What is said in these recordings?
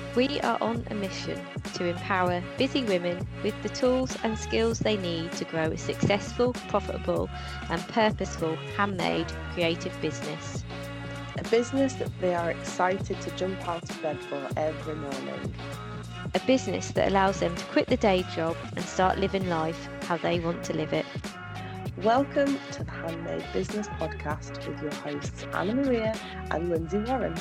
We are on a mission to empower busy women with the tools and skills they need to grow a successful, profitable and purposeful handmade creative business. A business that they are excited to jump out of bed for every morning. A business that allows them to quit the day job and start living life how they want to live it. Welcome to the Handmade Business Podcast with your hosts Anna Maria and Lindsay Warren.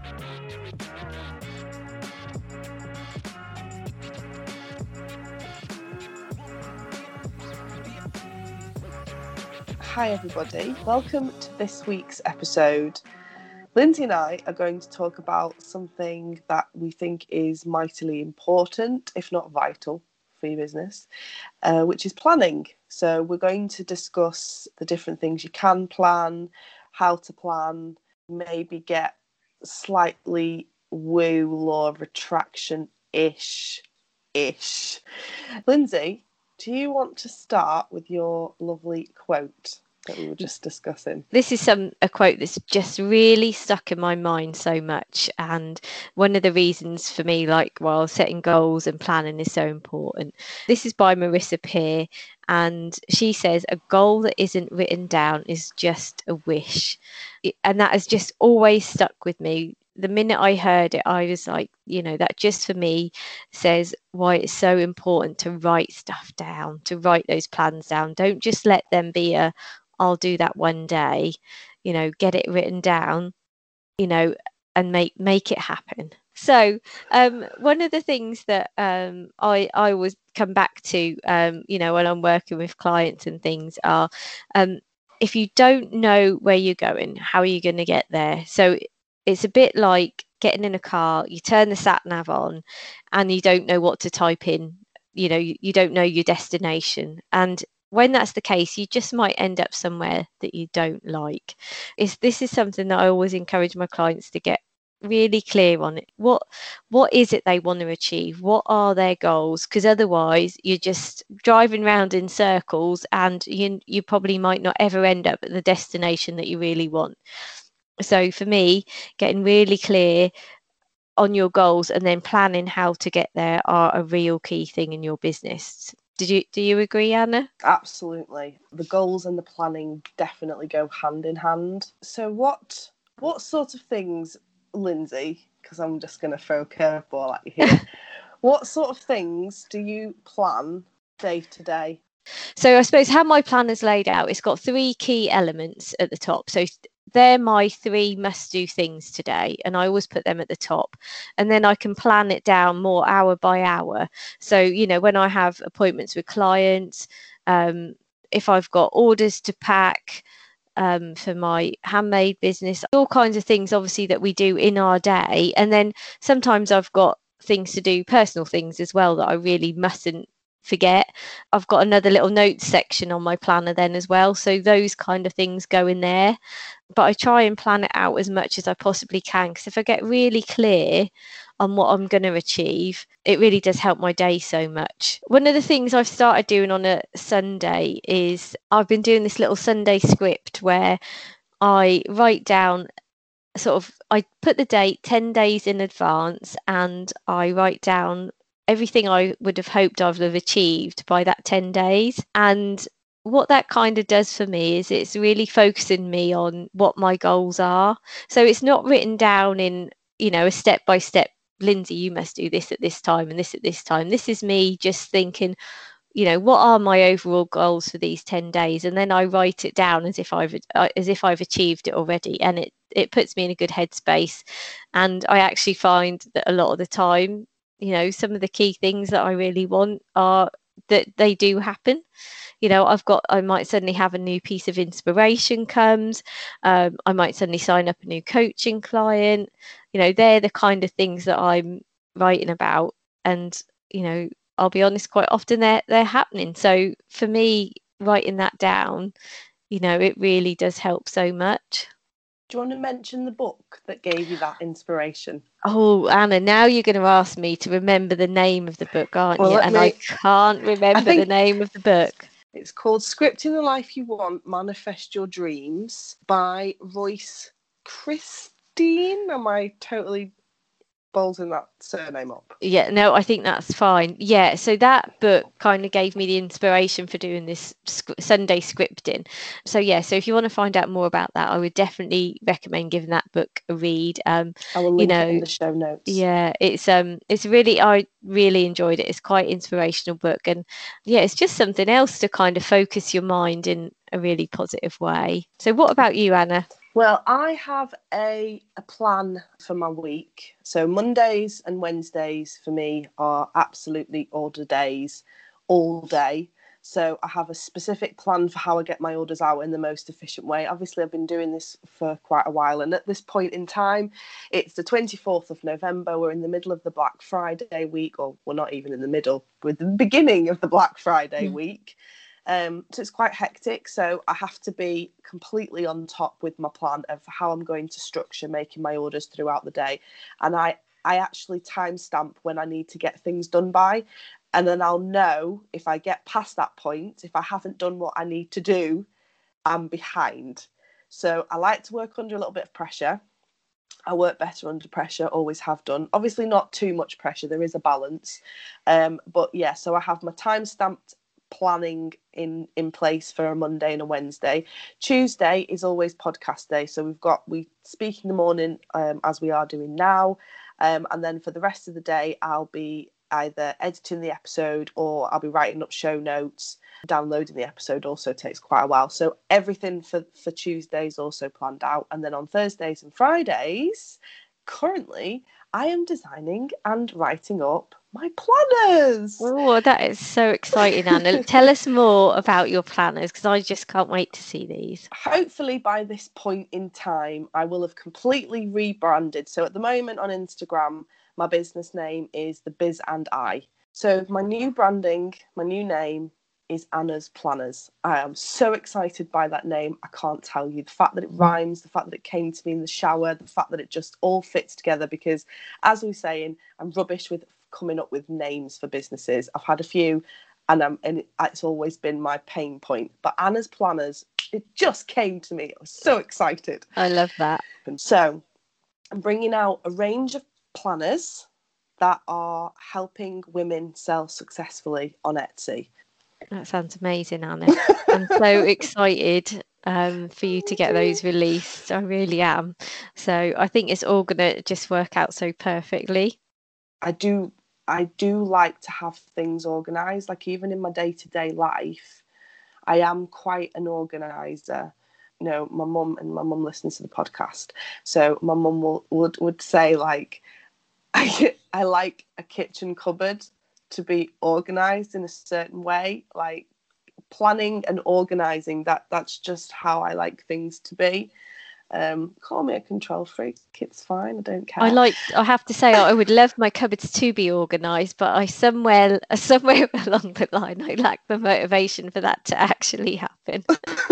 Hi everybody, welcome to this week's episode. Lindsay and I are going to talk about something that we think is mightily important, if not vital, for your business, which is planning. So we're going to discuss the different things you can plan, how to plan, maybe get slightly woo law of attraction-ish. Lindsay, do you want to start with your lovely quote that we were just discussing? This is a quote that's just really stuck in my mind so much, and one of the reasons for me, like while setting goals and planning is so important. This is by Marissa Peer, and she says a goal that isn't written down is just a wish. And that has just always stuck with me. The minute I heard it, I was like, that just for me says why it's so important to write stuff down, to write those plans down. Don't just let them be I'll do that one day, get it written down, and make it happen. So one of the things that I always come back to, when I'm working with clients and things are, if you don't know where you're going, how are you going to get there? So it's a bit like getting in a car, you turn the sat nav on and you don't know what to type in, you don't know your destination. And when that's the case, you just might end up somewhere that you don't like. This is something that I always encourage my clients to get really clear on. What is it they want to achieve? What are their goals? Because otherwise you're just driving around in circles and you probably might not ever end up at the destination that you really want. So for me, getting really clear on your goals and then planning how to get there are a real key thing in your business. Do you agree, Anna? Absolutely. The goals and the planning definitely go hand in hand. So what sort of things, Lindsay, because I'm just going to throw a curveball at you here, what sort of things do you plan day to day? So I suppose how my plan is laid out, it's got 3 key elements at the top. So they're my 3 must-do things today, and I always put them at the top. And then I can plan it down more hour by hour. So, when I have appointments with clients, if I've got orders to pack for my handmade business, all kinds of things, obviously, that we do in our day. And then sometimes I've got things to do, personal things as well, that I really mustn't forget. I've got another little notes section on my planner then as well, so those kind of things go in there. But I try and plan it out as much as I possibly can, because if I get really clear on what I'm going to achieve, it really does help my day so much. One of the things I've started doing on a Sunday is I've been doing this little Sunday script where I write down I put the date 10 days in advance, and I write down everything I would have hoped I would have achieved by that 10 days. And what that kind of does for me is it's really focusing me on what my goals are. So it's not written down in, a step by step, Lindsay, you must do this at this time and this at this time. This is me just thinking, what are my overall goals for these 10 days? And then I write it down as if I've achieved it already. And it puts me in a good headspace. And I actually find that a lot of the time, some of the key things that I really want are that they do happen. I might suddenly have a new piece of inspiration comes. I might suddenly sign up a new coaching client. They're the kind of things that I'm writing about. And, I'll be honest, quite often they're happening. So for me, writing that down, it really does help so much. Do you want to mention the book that gave you that inspiration? Oh, Anna, now you're going to ask me to remember the name of the book, aren't you? And I can't remember the name of the book. It's called Scripting the Life You Want, Manifest Your Dreams by Royce Christine. Am I totally ballsing that surname up. Yeah, no, I think that's fine. Yeah, so that book kind of gave me the inspiration for doing this Sunday scripting. So yeah, so if you want to find out more about that, I would definitely recommend giving that book a read. I will link it in the show notes. Yeah, it's really, I really enjoyed it. It's quite an inspirational book, and yeah, it's just something else to kind of focus your mind in a really positive way. So what about you, Anna? Well, I have a plan for my week. So Mondays and Wednesdays for me are absolutely order days all day. So I have a specific plan for how I get my orders out in the most efficient way. Obviously, I've been doing this for quite a while. And at this point in time, it's the 24th of November. We're in the middle of the Black Friday week, or we're not even in the middle. We're at the beginning of the Black Friday week. So it's quite hectic. So I have to be completely on top with my plan of how I'm going to structure making my orders throughout the day. And I actually timestamp when I need to get things done by. And then I'll know if I get past that point, if I haven't done what I need to do, I'm behind. So I like to work under a little bit of pressure. I work better under pressure, always have done. Obviously not too much pressure, there is a balance. But yeah, so I have my time-stamped planning in place for a Monday and a Wednesday. Tuesday is always podcast day, so we speak in the morning as we are doing now, and then for the rest of the day I'll be either editing the episode or I'll be writing up show notes. Downloading the episode also takes quite a while, so everything for Tuesday is also planned out. And then on Thursdays and Fridays, currently I am designing and writing up my planners. Oh, that is so exciting, Anna. Tell us more about your planners, because I just can't wait to see these. Hopefully by this point in time, I will have completely rebranded. So at the moment on Instagram, my business name is The Biz and I. So my new branding, my new name is Anna's Planners. I am so excited by that name. I can't tell you. The fact that it rhymes, the fact that it came to me in the shower, the fact that it just all fits together, because as we were saying, I'm rubbish with coming up with names for businesses. I've had a few and it's always been my pain point. But Anna's Planners, it just came to me. I was so excited. I love that. And so I'm bringing out a range of planners that are helping women sell successfully on Etsy. That sounds amazing, Anna. I'm so excited for you to get those released. I really am. So I think it's all going to just work out so perfectly. I do like to have things organised. Like even in my day-to-day life, I am quite an organiser. You know, my mum listens to the podcast, so my mum would say like, I like a kitchen cupboard to be organised in a certain way, like planning and organising. That's just how I like things to be. Call me a control freak, it's fine, I don't care. I have to say, I would love my cupboards to be organised, but I somewhere along the line I lack the motivation for that to actually happen.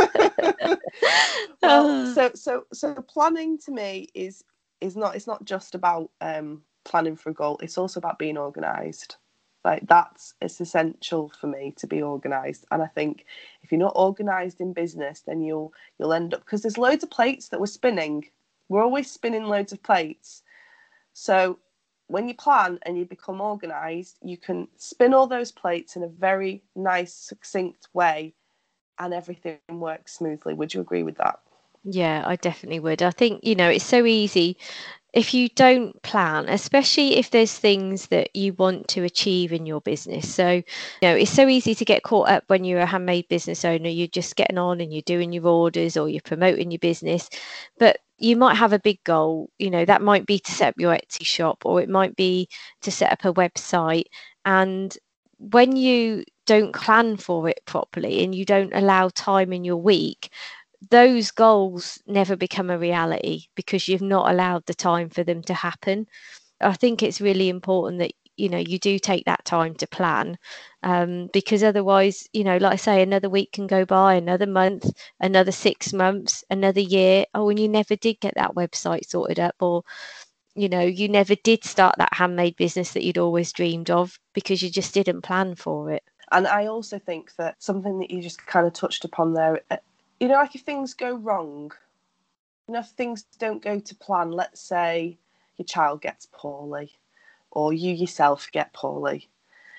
Well, so planning to me is not, it's not just about planning for a goal, it's also about being organised. Like it's essential for me to be organised. And I think if you're not organised in business, then you'll end up, because there's loads of plates that we're spinning. We're always spinning loads of plates. So when you plan and you become organised, you can spin all those plates in a very nice, succinct way, and everything works smoothly. Would you agree with that? Yeah, I definitely would. I think, it's so easy if you don't plan, especially if there's things that you want to achieve in your business. So, it's so easy to get caught up when you're a handmade business owner. You're just getting on and you're doing your orders or you're promoting your business. But you might have a big goal, that might be to set up your Etsy shop, or it might be to set up a website. And when you don't plan for it properly and you don't allow time in your week, those goals never become a reality because you've not allowed the time for them to happen. I think it's really important that you do take that time to plan, because otherwise, like I say, another week can go by, another month, another 6 months, another year. Oh, and you never did get that website sorted up, or you never did start that handmade business that you'd always dreamed of because you just didn't plan for it. And I also think that something that you just kind of touched upon there, like if things go wrong, if things don't go to plan, let's say, your child gets poorly or you yourself get poorly.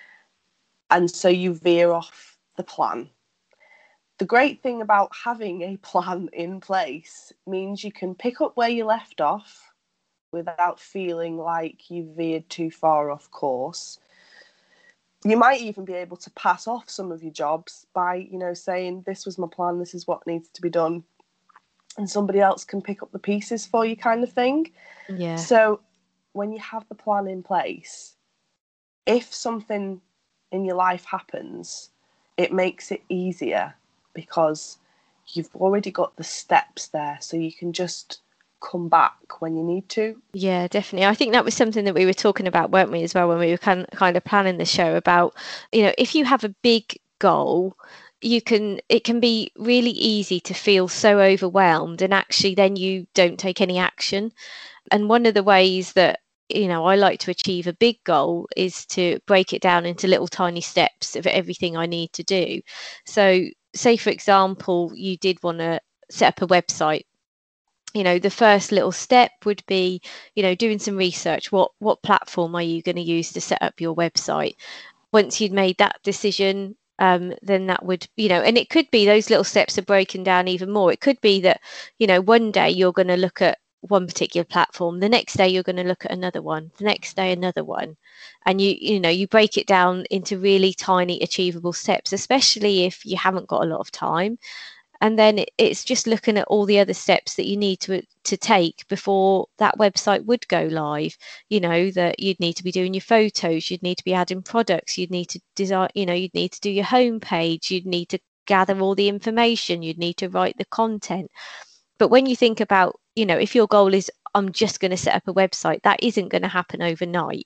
And so you veer off the plan. The great thing about having a plan in place means you can pick up where you left off without feeling like you veered too far off course. You might even be able to pass off some of your jobs by, saying, this was my plan, this is what needs to be done. And somebody else can pick up the pieces for you, kind of thing. Yeah. So when you have the plan in place, if something in your life happens, it makes it easier because you've already got the steps there, so you can just come back when you need to. Yeah, definitely. I think that was something that we were talking about, weren't we, as well, when we were kind of planning the show about, if you have a big goal, it can be really easy to feel so overwhelmed, and actually then you don't take any action. And one of the ways that I like to achieve a big goal is to break it down into little tiny steps of everything I need to do. So say, for example, you did want to set up a website. The first little step would be, doing some research. What platform are you going to use to set up your website? Once you'd made that decision, then that would, and it could be those little steps are broken down even more. It could be that, one day you're going to look at one particular platform, the next day you're going to look at another one, the next day another one, and you break it down into really tiny achievable steps, especially if you haven't got a lot of time. And then it's just looking at all the other steps that you need to take before that website would go live. That you'd need to be doing your photos, you'd need to be adding products, you'd need to design, you'd need to do your homepage, you'd need to gather all the information, you'd need to write the content. But when you think about, if your goal is, I'm just going to set up a website, that isn't going to happen overnight.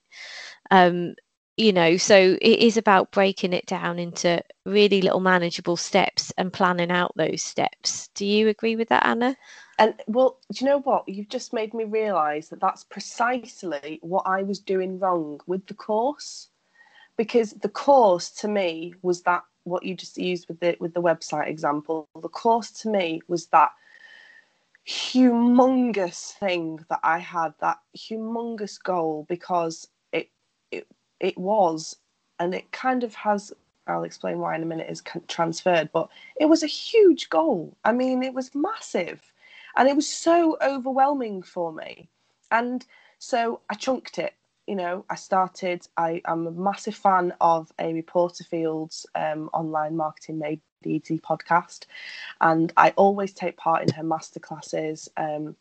So it is about breaking it down into really little manageable steps and planning out those steps. Do you agree with that, Anna? And well, do you know what? You've just made me realise that that's precisely what I was doing wrong with the course. Because the course to me was that, what you just used with the website example, the course to me was that humongous thing that I had, that humongous goal, because it was, and it kind of has, I'll explain why in a minute, is transferred, but it was a huge goal. I mean, it was massive, and it was so overwhelming for me. And so I chunked it. I'm a massive fan of Amy Porterfield's online marketing made easy podcast, and I always take part in her masterclasses. And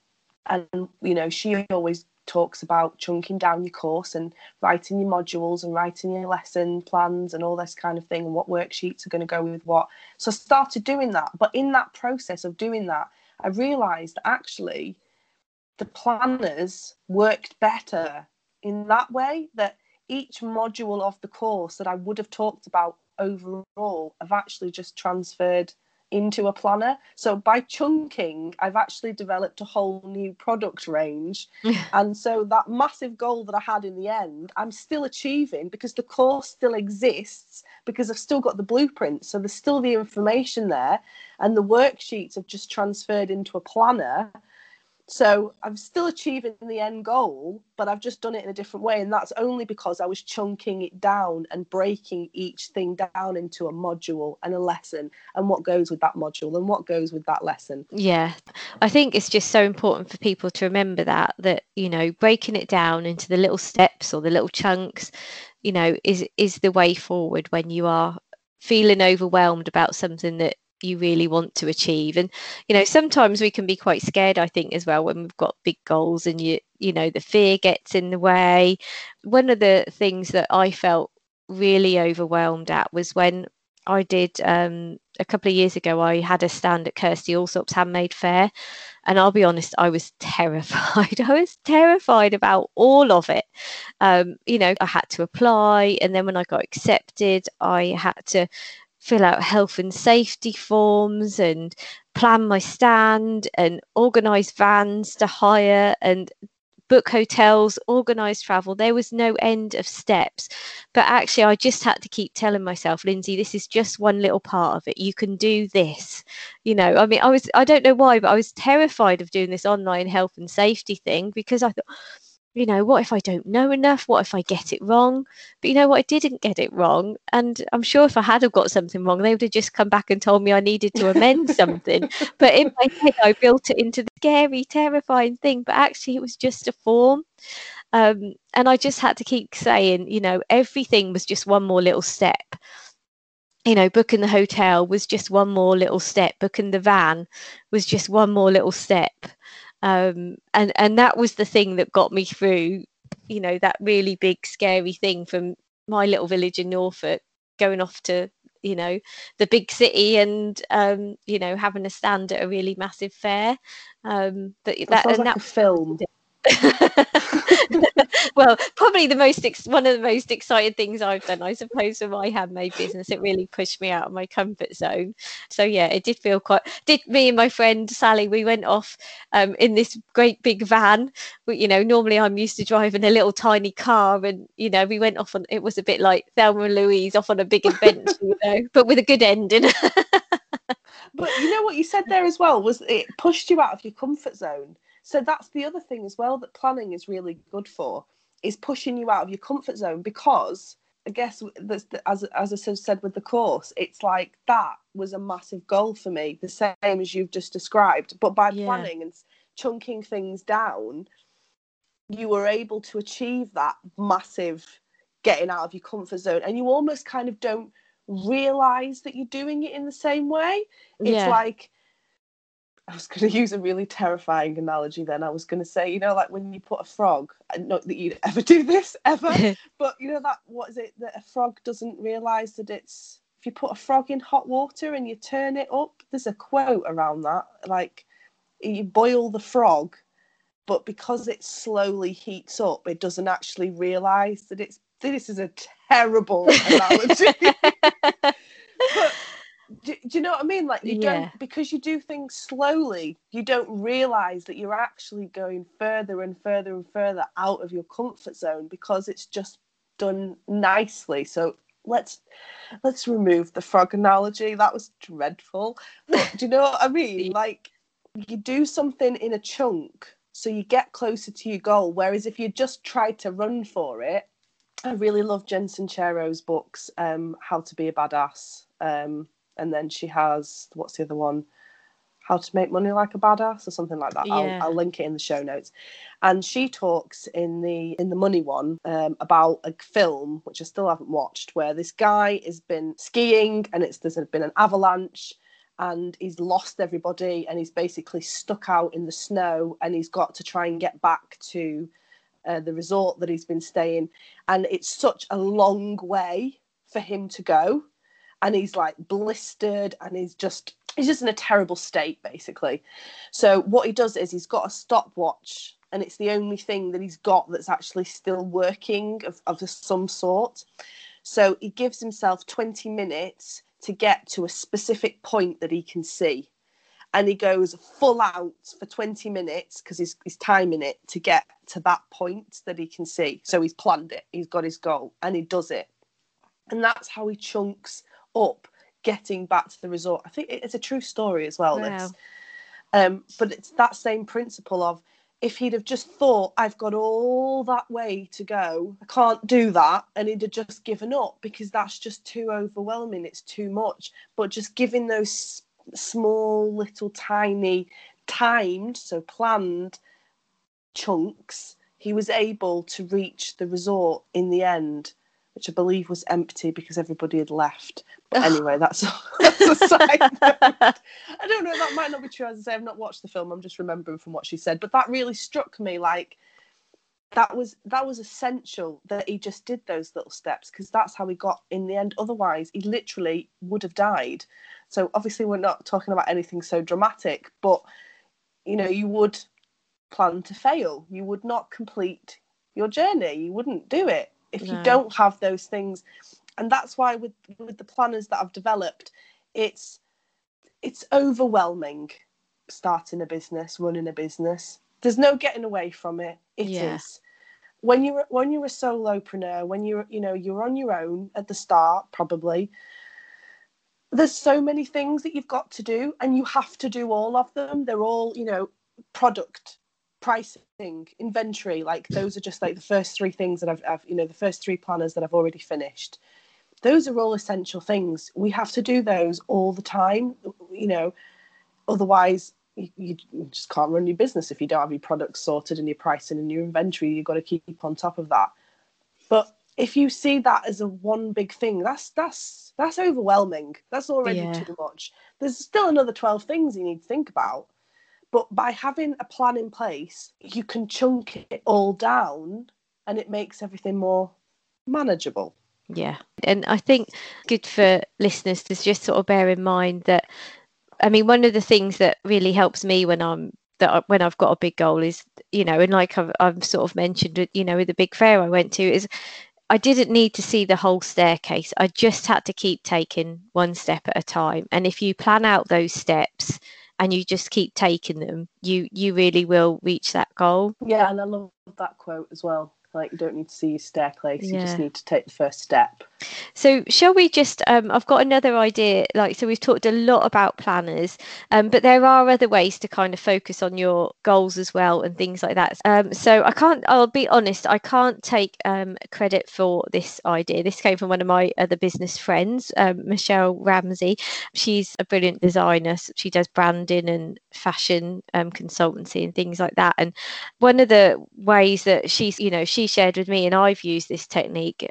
she always talks about chunking down your course and writing your modules and writing your lesson plans and all this kind of thing, and what worksheets are going to go with what. So I started doing that, but in that process of doing that, I realised actually the planners worked better in that way, that each module of the course that I would have talked about overall have actually just transferred into a planner. So by chunking, I've actually developed a whole new product range. And so that massive goal that I had in the end, I'm still achieving because the course still exists, because I've still got the blueprint. So there's still the information there, and the worksheets have just transferred into a planner. So I'm still achieving the end goal, but I've just done it in a different way. And that's only because I was chunking it down and breaking each thing down into a module and a lesson, and what goes with that module and what goes with that lesson. Yeah, I think it's just so important for people to remember that breaking it down into the little steps or the little chunks, is the way forward when you are feeling overwhelmed about something that you really want to achieve. And sometimes we can be quite scared, I think, as well, when we've got big goals and the fear gets in the way. One of the things that I felt really overwhelmed at was when I did a couple of years ago, I had a stand at Kirsty Allsop's Handmade Fair, and I'll be honest, I was terrified. I was terrified about all of it. I had to apply, and then when I got accepted, I had to fill out health and safety forms and plan my stand and organise vans to hire and book hotels, organise travel. There was no end of steps. But actually, I just had to keep telling myself, Lindsay, this is just one little part of it. You can do this. I don't know why, but I was terrified of doing this online health and safety thing, because I thought, what if I don't know enough? What if I get it wrong? But you know what? I didn't get it wrong. And I'm sure if I had have got something wrong, they would have just come back and told me I needed to amend something. But in my head, I built it into the scary, terrifying thing. But actually, it was just a form. And I just had to keep saying, everything was just one more little step. Booking the hotel was just one more little step. Booking the van was just one more little step. And that was the thing that got me through, that really big, scary thing from my little village in Norfolk, going off to, the big city and, having a stand at a really massive fair. But that sounds like a film. Well, probably one of the most exciting things I've done, I suppose, for my handmade business. It really pushed me out of my comfort zone. So yeah, it did feel me and my friend Sally, we went off in this great big van. Normally I'm used to driving a little tiny car, and we went off on, it was a bit like Thelma and Louise off on a big adventure, but with a good ending. But what you said there as well was it pushed you out of your comfort zone. So that's the other thing as well that planning is really good for, is pushing you out of your comfort zone, because I guess as I said with the course, it's like that was a massive goal for me, the same as you've just described. But by planning and chunking things down, you were able to achieve that massive getting out of your comfort zone, and you almost kind of don't realize that you're doing it in the same way. It's like, I was going to use a really terrifying analogy then. I was going to say, like when you put a frog, not that you'd ever do this, ever, but what is it, that a frog doesn't realise that if you put a frog in hot water and you turn it up, there's a quote around that, like, you boil the frog, but because it slowly heats up, it doesn't actually realise that this is a terrible analogy. But do you know what I mean? Like, you don't, because you do things slowly, you don't realise that you're actually going further and further and further out of your comfort zone, because it's just done nicely. So let's remove the frog analogy. That was dreadful. But do you know what I mean? Like, you do something in a chunk, so you get closer to your goal. Whereas if you just tried to run for it, I really love Jen Sincero's books, How to Be a Badass. And then she has, what's the other one? How to Make Money Like a Badass, or something like that. I'll link it in the show notes. And she talks in the Money one about a film, which I still haven't watched, where this guy has been skiing and there's been an avalanche, and he's lost everybody, and he's basically stuck out in the snow, and he's got to try and get back to the resort that he's been staying. And it's such a long way for him to go. And he's like blistered, and he's just in a terrible state, basically. So what he does is he's got a stopwatch, and it's the only thing that he's got that's actually still working of some sort. So he gives himself 20 minutes to get to a specific point that he can see. And he goes full out for 20 minutes because he's timing it to get to that point that he can see. So he's planned it. He's got his goal, and he does it. And that's how he chunks up getting back to the resort. I think it's a true story as well. Wow. But it's that same principle of, if he'd have just thought, I've got all that way to go, I can't do that, and he'd have just given up, because that's just too overwhelming, it's too much. But just giving those small little tiny timed, so planned chunks, he was able to reach the resort in the end, which I believe was empty because everybody had left. But anyway, that's a side note. I don't know, that might not be true. As I say, I've not watched the film. I'm just remembering from what she said. But that really struck me, like, that was essential that he just did those little steps, because that's how he got in the end. Otherwise, he literally would have died. So obviously we're not talking about anything so dramatic, but, you would plan to fail. You would not complete your journey. You wouldn't do it if you don't have those things. And that's why with the planners that I've developed, it's overwhelming starting a business, running a business. There's no getting away from it. It is. When you're a solopreneur, when you're on your own at the start, probably, there's so many things that you've got to do, and you have to do all of them. They're all, product pricing, inventory, like those are just like the first three things that I've the first three planners that I've already finished. Those are all essential things. We have to do those all the time, otherwise you just can't run your business if you don't have your products sorted and your pricing and your inventory. You've got to keep on top of that. But if you see that as a one big thing, that's overwhelming. That's already too much. There's still another 12 things you need to think about. But by having a plan in place, you can chunk it all down and it makes everything more manageable. Yeah. And I think good for listeners to just sort of bear in mind that, I mean, one of the things that really helps me when I've got a big goal is, and like I've sort of mentioned, with the big fair I went to, is I didn't need to see the whole staircase. I just had to keep taking one step at a time. And if you plan out those steps and you just keep taking them, you really will reach that goal. Yeah, and I love that quote as well. Like, you don't need to see your staircase, you just need to take the first step. So shall we just, I've got another idea, so we've talked a lot about planners, but there are other ways to kind of focus on your goals as well and things like that. So I'll be honest, I can't take credit for this idea. This came from one of my other business friends, Michelle Ramsey. She's a brilliant designer. She does branding and fashion consultancy and things like that. And one of the ways that she shared with me, and I've used this technique,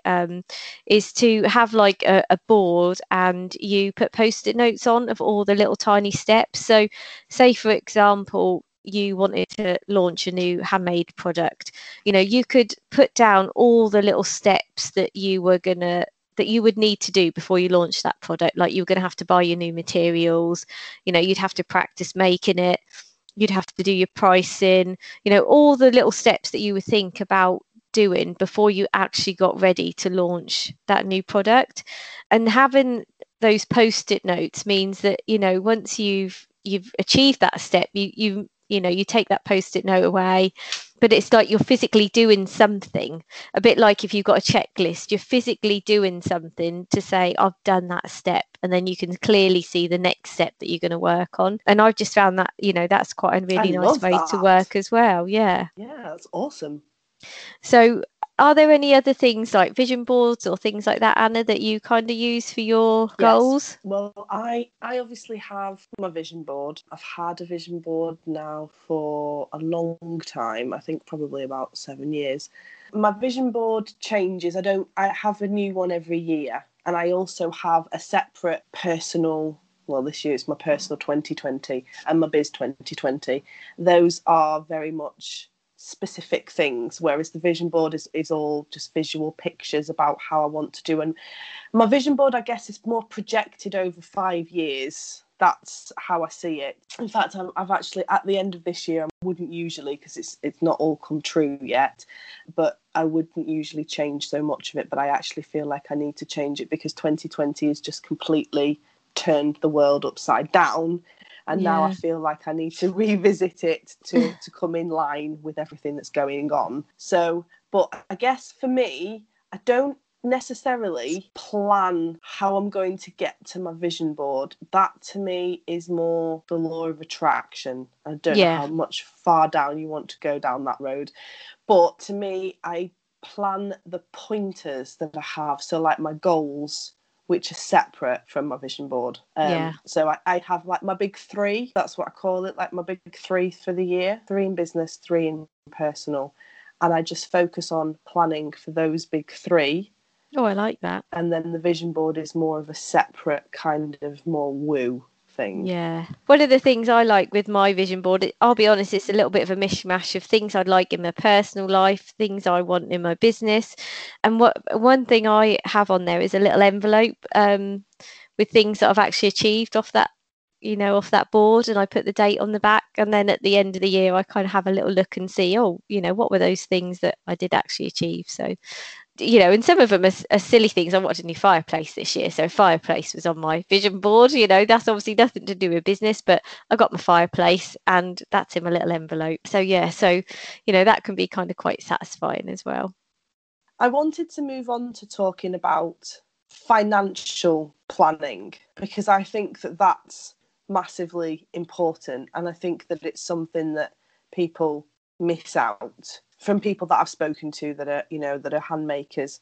is to have like a board, and you put post-it notes on of all the little tiny steps. So say, for example, you wanted to launch a new handmade product, you could put down all the little steps that you would need to do before you launch that product. Like, you're going to have to buy your new materials, you'd have to practice making it, you'd have to do your pricing, all the little steps that you would think about doing before you actually got ready to launch that new product. And having those post-it notes means that, once you've achieved that step, you take that post-it note away, but it's like you're physically doing something, a bit like if you've got a checklist, you're physically doing something to say, I've done that step, and then you can clearly see the next step that you're going to work on. And I've just found that, that's quite a really nice way to work as well. Yeah, that's awesome. So are there any other things like vision boards or things like that, Anna, that you kind of use for your goals? Well, I obviously have my vision board. I've had a vision board now for a long time. I think probably about 7 years. My vision board changes. I have a new one every year. And I also have a separate personal, well, this year it's my personal 2020 and my biz 2020. Those are very much specific things, whereas the vision board is all just visual pictures about how I want to do. And my vision board, I guess, is more projected over 5 years. That's how I see it. In fact, I've actually, at the end of this year, I wouldn't usually, because it's not all come true yet, but I wouldn't usually change so much of it, but I actually feel like I need to change it because 2020 has just completely turned the world upside down. And now I feel like I need to revisit it to come in line with everything that's going on. So, but I guess for me, I don't necessarily plan how I'm going to get to my vision board. That to me is more the law of attraction. I don't know how much far down you want to go down that road. But to me, I plan the pointers that I have. So like my goals, which are separate from my vision board. So I have like my big three, that's what I call it, like my big three for the year, 3 in business, 3 in personal. And I just focus on planning for those big 3. Oh, I like that. And then the vision board is more of a separate kind of more woo thing. Yeah. One of the things I like with my vision board, I'll be honest, it's a little bit of a mishmash of things I'd like in my personal life, things I want in my business. And one thing I have on there is a little envelope with things that I've actually achieved off that board, and I put the date on the back, and then at the end of the year I kind of have a little look and see, what were those things that I did actually achieve. So and some of them are silly things. I watched a new fireplace this year, so fireplace was on my vision board. That's obviously nothing to do with business, but I got my fireplace and that's in my little envelope. So that can be kind of quite satisfying as well. I wanted to move on to talking about financial planning, because I think that that's massively important, and I think that it's something that people miss out from people that I've spoken to that are, that are hand makers.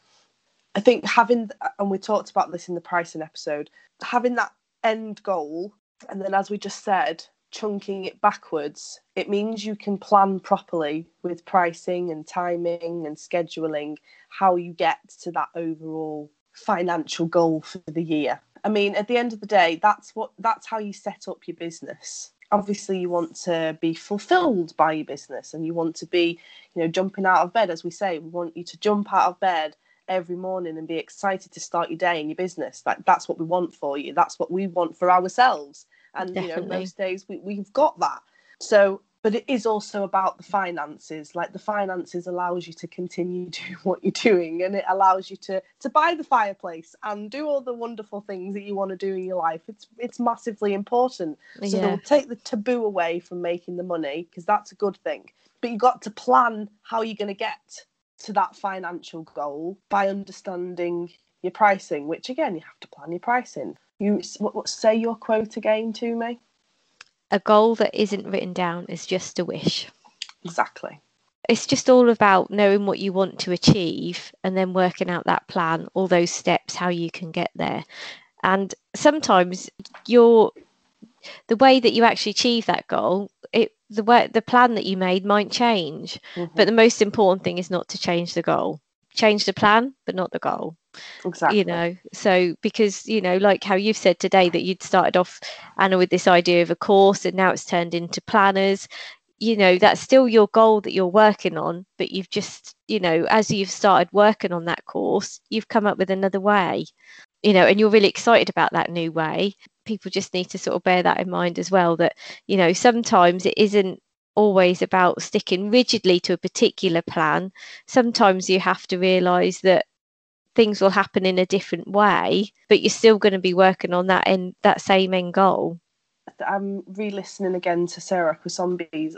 I think having, and we talked about this in the pricing episode, having that end goal, and then as we just said, chunking it backwards, it means you can plan properly with pricing and timing and scheduling how you get to that overall financial goal for the year. I mean, at the end of the day, that's how you set up your business. Obviously, you want to be fulfilled by your business, and you want to be, jumping out of bed. As we say, we want you to jump out of bed every morning and be excited to start your day in your business. That's what we want for you. That's what we want for ourselves. And most days we've got that. So, but it is also about the finances. Like, the finances allows you to continue doing what you're doing, and it allows you to buy the fireplace and do all the wonderful things that you want to do in your life. It's massively important. So they'll take the taboo away from making the money, because that's a good thing. But you've got to plan how you're going to get to that financial goal by understanding your pricing, which again, you have to plan your pricing. Say your quote again to me. A goal that isn't written down is just a wish. Exactly. It's just all about knowing what you want to achieve and then working out that plan, all those steps, how you can get there. And sometimes the way that you actually achieve that goal, the plan that you made might change. Mm-hmm. But the most important thing is not to change the goal. Change the plan, but not the goal. Exactly. So because, like how you've said today that you'd started off, Anna, with this idea of a course, and now it's turned into planners. That's still your goal that you're working on, but you've just, as you've started working on that course, you've come up with another way, and you're really excited about that new way. People just need to sort of bear that in mind as well, that, sometimes it isn't always about sticking rigidly to a particular plan. Sometimes you have to realise that things will happen in a different way, but you're still going to be working on that same end goal. I'm re-listening again to Sarah Kwasombi's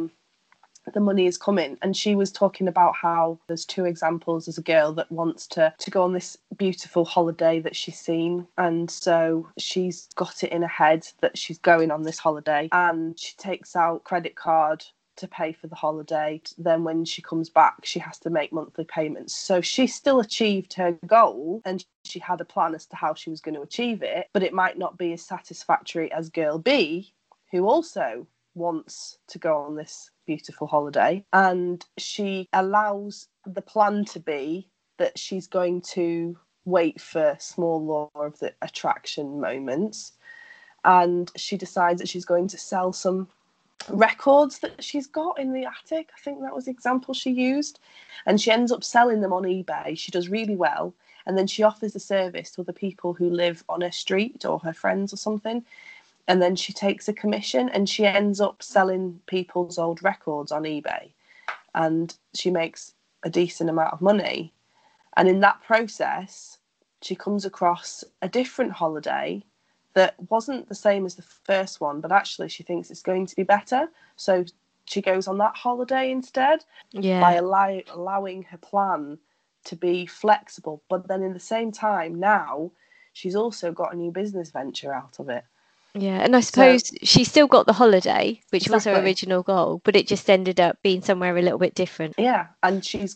The Money Is Coming, and she was talking about how there's two examples. There's a girl that wants to go on this beautiful holiday that she's seen, and so she's got it in her head that she's going on this holiday, and she takes out credit card to pay for the holiday. Then when she comes back, she has to make monthly payments. So she still achieved her goal, and she had a plan as to how she was going to achieve it, but it might not be as satisfactory as girl B, who also wants to go on this beautiful holiday, and she allows the plan to be that she's going to wait for small law of the attraction moments, and she decides that she's going to sell some records that she's got in the attic. I think that was the example she used, and she ends up selling them on eBay. She does really well, and then she offers the service to other people who live on her street or her friends or something, and then she takes a commission, and she ends up selling people's old records on eBay, and she makes a decent amount of money. And in that process, she comes across a different holiday that wasn't the same as the first one, but actually she thinks it's going to be better. So she goes on that holiday instead, by allowing her plan to be flexible. But then in the same time, now she's also got a new business venture out of it. Yeah, and I suppose she still got the holiday, which was her original goal, but it just ended up being somewhere a little bit different. Yeah, and she's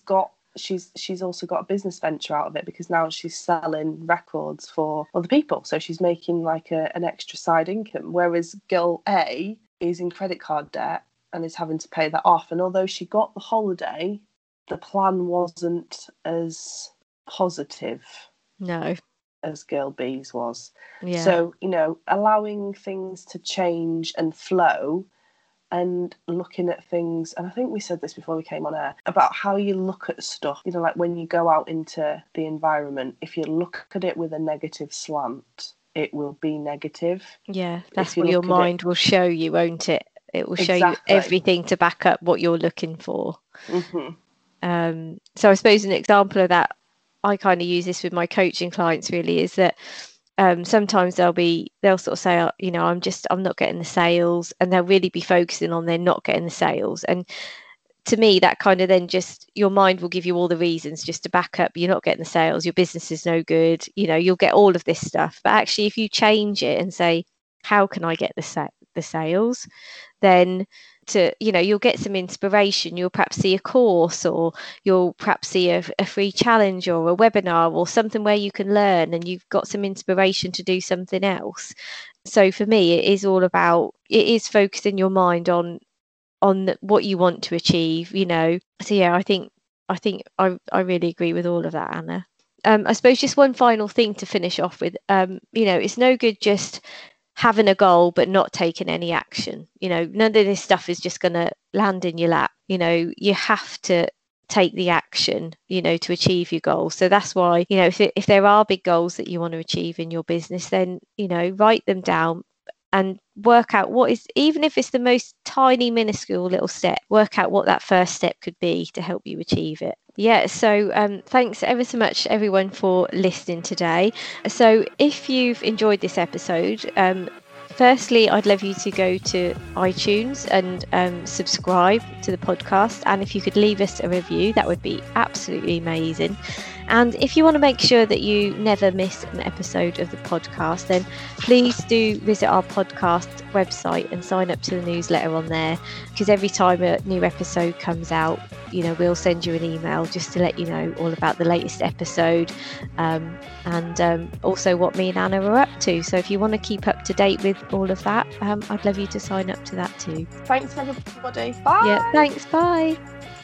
also got a business venture out of it, because now she's selling records for other people. So she's making like an extra side income, whereas girl A is in credit card debt and is having to pay that off. And although she got the holiday, the plan wasn't as positive. No. As girl B's was. Yeah. So, allowing things to change and flow, and looking at things, and I think we said this before we came on air, about how you look at stuff. Like when you go out into the environment, if you look at it with a negative slant, it will be negative. Yeah, that's what your mind will show you, won't it? It will show you everything to back up what you're looking for. Mm-hmm. So I suppose an example of that, I kind of use this with my coaching clients really, is that sometimes they'll sort of say, I'm not getting the sales, and they'll really be focusing on they're not getting the sales. And to me, that kind of then just, your mind will give you all the reasons just to back up, you're not getting the sales, your business is no good, you'll get all of this stuff. But actually, if you change it and say, how can I get the the sales, then you'll get some inspiration. You'll perhaps see a course, or you'll perhaps see a free challenge or a webinar or something where you can learn and you've got some inspiration to do something else. So for me, it is focusing your mind on what you want to achieve, So yeah, I think I really agree with all of that, Anna. I suppose just one final thing to finish off with, it's no good just having a goal but not taking any action. None of this stuff is just going to land in your lap. You have to take the action, to achieve your goals. So that's why, if there are big goals that you want to achieve in your business, then, write them down and work out even if it's the most tiny, minuscule little step, work out what that first step could be to help you achieve it. Yeah, so thanks ever so much, everyone, for listening today. So if you've enjoyed this episode, firstly, I'd love you to go to iTunes and subscribe to the podcast. And if you could leave us a review, that would be absolutely amazing. And if you want to make sure that you never miss an episode of the podcast, then please do visit our podcast website and sign up to the newsletter on there, because every time a new episode comes out, we'll send you an email just to let you know all about the latest episode, and also what me and Anna are up to. So if you want to keep up to date with all of that, I'd love you to sign up to that too. Thanks, everybody. Bye. Yeah, thanks. Bye.